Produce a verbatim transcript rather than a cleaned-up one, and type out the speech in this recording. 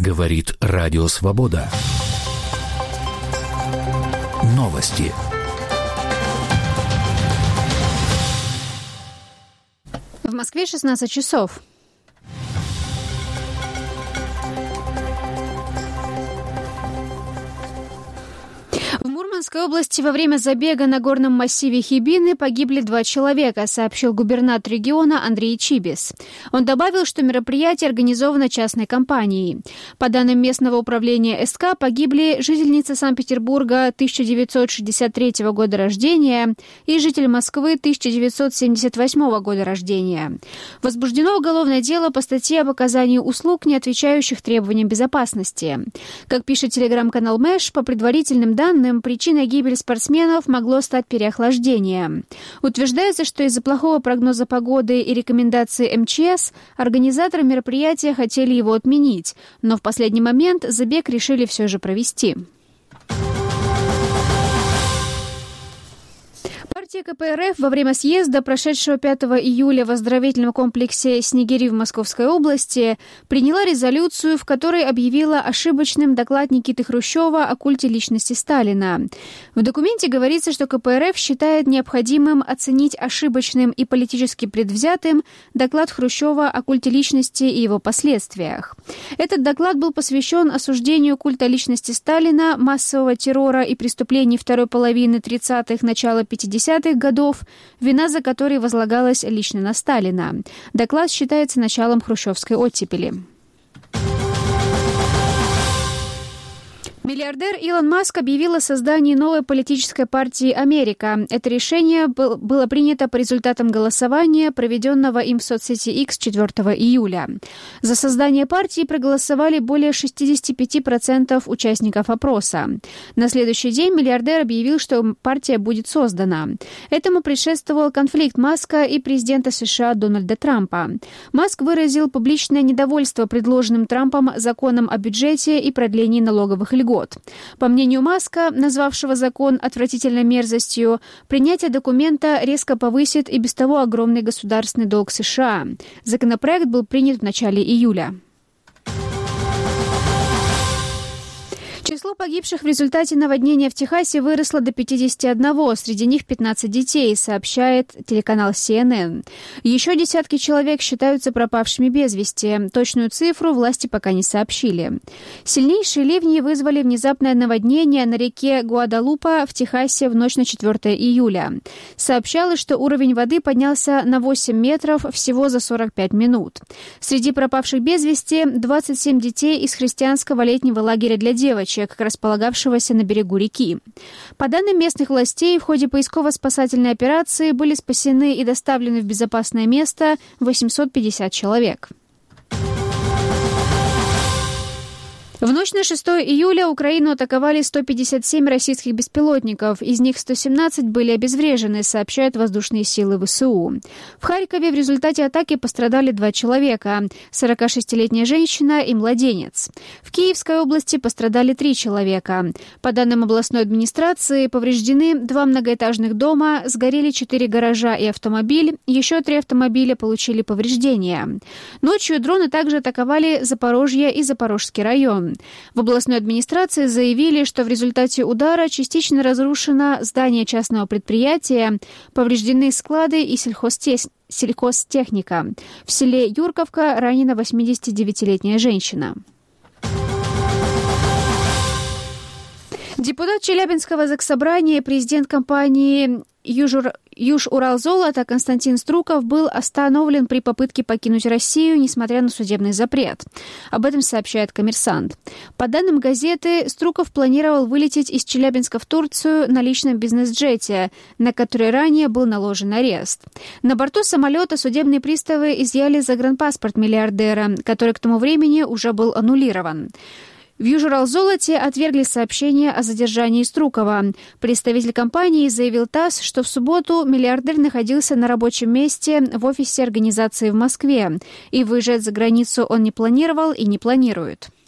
Говорит Радио Свобода. Новости. В Москве шестнадцать часов. В Мурманской области во время забега на горном массиве Хибины погибли два человека, сообщил губернатор региона Андрей Чибис. Он добавил, что мероприятие организовано частной компанией. По данным местного управления СК, погибли жительница Санкт-Петербурга тысяча девятьсот шестьдесят третьего года рождения и житель Москвы тысяча девятьсот семьдесят восьмого года рождения. Возбуждено уголовное дело по статье об оказании услуг, не отвечающих требованиям безопасности. Как пишет телеграм-канал Мэш, по предварительным данным, причиной гибели спортсменов могло стать переохлаждение. Утверждается, что из-за плохого прогноза погоды и рекомендаций эм че эс организаторы мероприятия хотели его отменить, но в последний момент забег решили все же провести. Партия ка пэ эр эф во время съезда, прошедшего пятого июля в оздоровительном комплексе Снегири в Московской области, приняла резолюцию, в которой объявила ошибочным доклад Никиты Хрущева о культе личности Сталина. В документе говорится, что ка пэ эр эф считает необходимым оценить ошибочным и политически предвзятым доклад Хрущева о культе личности и его последствиях. Этот доклад был посвящен осуждению культа личности Сталина, массового террора и преступлений второй половины тридцатых, начала пятидесятых годов, вина за которые возлагалась лично на Сталина. Доклад считается началом хрущевской оттепели. Миллиардер Илон Маск объявил о создании новой политической партии «Америка». Это решение был, было принято по результатам голосования, проведенного им в соцсети X четвёртого июля. За создание партии проголосовали более шестьдесят пять процентов участников опроса. На следующий день миллиардер объявил, что партия будет создана. Этому предшествовал конфликт Маска и президента США Дональда Трампа. Маск выразил публичное недовольство предложенным Трампом законом о бюджете и продлении налоговых льгот. По мнению Маска, назвавшего закон отвратительной мерзостью, принятие документа резко повысит и без того огромный государственный долг США. Законопроект был принят в начале июля. Число погибших в результате наводнения в Техасе выросло до пятидесяти одного, среди них пятнадцать детей, сообщает телеканал си эн эн. Еще десятки человек считаются пропавшими без вести. Точную цифру власти пока не сообщили. Сильнейшие ливни вызвали внезапное наводнение на реке Гуадалупа в Техасе в ночь на четвёртого июля. Сообщалось, что уровень воды поднялся на восемь метров всего за сорок пять минут. Среди пропавших без вести двадцать семь детей из христианского летнего лагеря для девочек, располагавшегося на берегу реки. По данным местных властей, в ходе поисково-спасательной операции были спасены и доставлены в безопасное место восемьсот пятьдесят человек. В ночь на шестого июля Украину атаковали сто пятьдесят семь российских беспилотников, из них сто семнадцать были обезврежены, сообщают воздушные силы вэ эс у. В Харькове в результате атаки пострадали два человека – сорокашестилетняя женщина и младенец. В Киевской области пострадали три человека. По данным областной администрации, повреждены два многоэтажных дома, сгорели четыре гаража и автомобиль, еще три автомобиля получили повреждения. Ночью дроны также атаковали Запорожье и Запорожский район. В областной администрации заявили, что в результате удара частично разрушено здание частного предприятия, повреждены склады и сельхозтес... сельхозтехника. В селе Юрковка ранена восьмидесятидевятилетняя женщина. Депутат Челябинского заксобрания, президент компании Южур... Юж-Уралзолото Константин Струков был остановлен при попытке покинуть Россию, несмотря на судебный запрет. Об этом сообщает «Коммерсант». По данным газеты, Струков планировал вылететь из Челябинска в Турцию на личном бизнес-джете, на который ранее был наложен арест. На борту самолета судебные приставы изъяли загранпаспорт миллиардера, который к тому времени уже был аннулирован. В Южуралзолоте отвергли сообщение о задержании Струкова. Представитель компании заявил ТАСС, что в субботу миллиардер находился на рабочем месте в офисе организации в Москве, и выезжать за границу он не планировал и не планирует.